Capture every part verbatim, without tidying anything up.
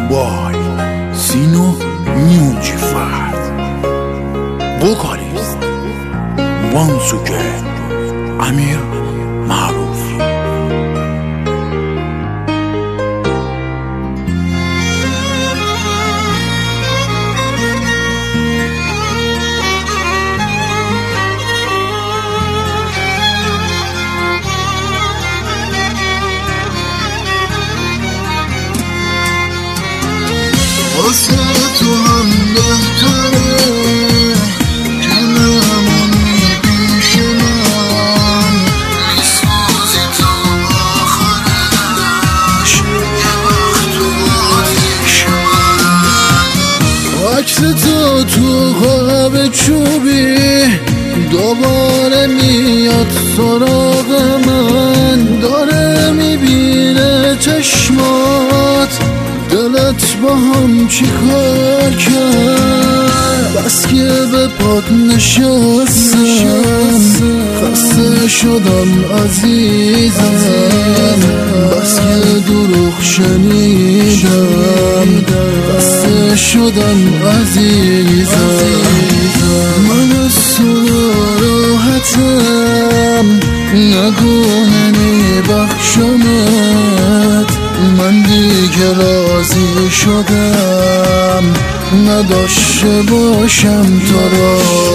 by Sino Newgifard. Vocalist once again Amir Marufi. واسه تو هم بهتره که نمونی پیش من، میسوزی تا آخرش یه وقت تو آتیش من. عکس تو تو قاب چوبی دوباره میاد سراغ من، داره میبینه چشمات دلت با هم چی کار کرد. بس که به پات نشستم خسته شدم عزیزم، بس که دروغ شنیدم خسته شدم عزیزم. من از تو راحتم نگو نمیبخشمت، من دیگه راضی شدم نداشته باشم تو را.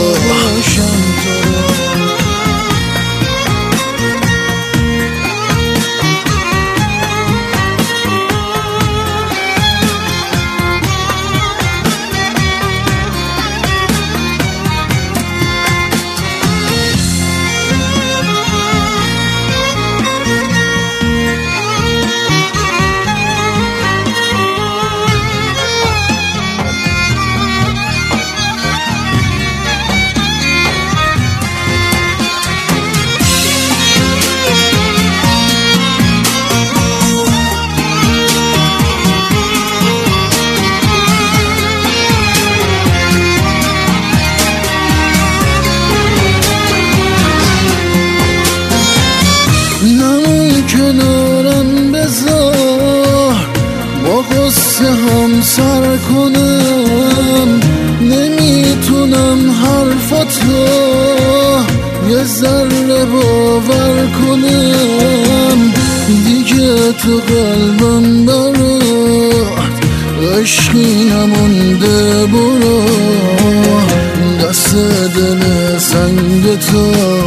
کنارم بذار با قصه هم سر کنم، نمیتونم حرفاتو یه ذره باور کنم. دیگه تو قلبم برات عشقی نمونده، برو دست دل سنگ تو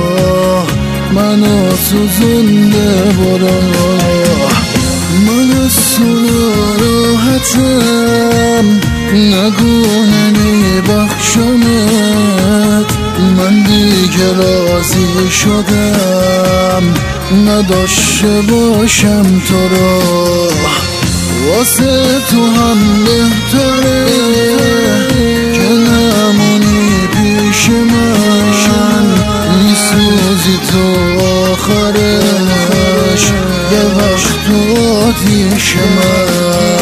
منو سوزونده، برو. من از تو راحتم نگو نمیبخشمت، من دیگه راضی شدم نداشته باشم تو را. واسه تو هم بهتره که نمونی پیش من، میسوزی تو آخرش یه وقت تو آتیش من.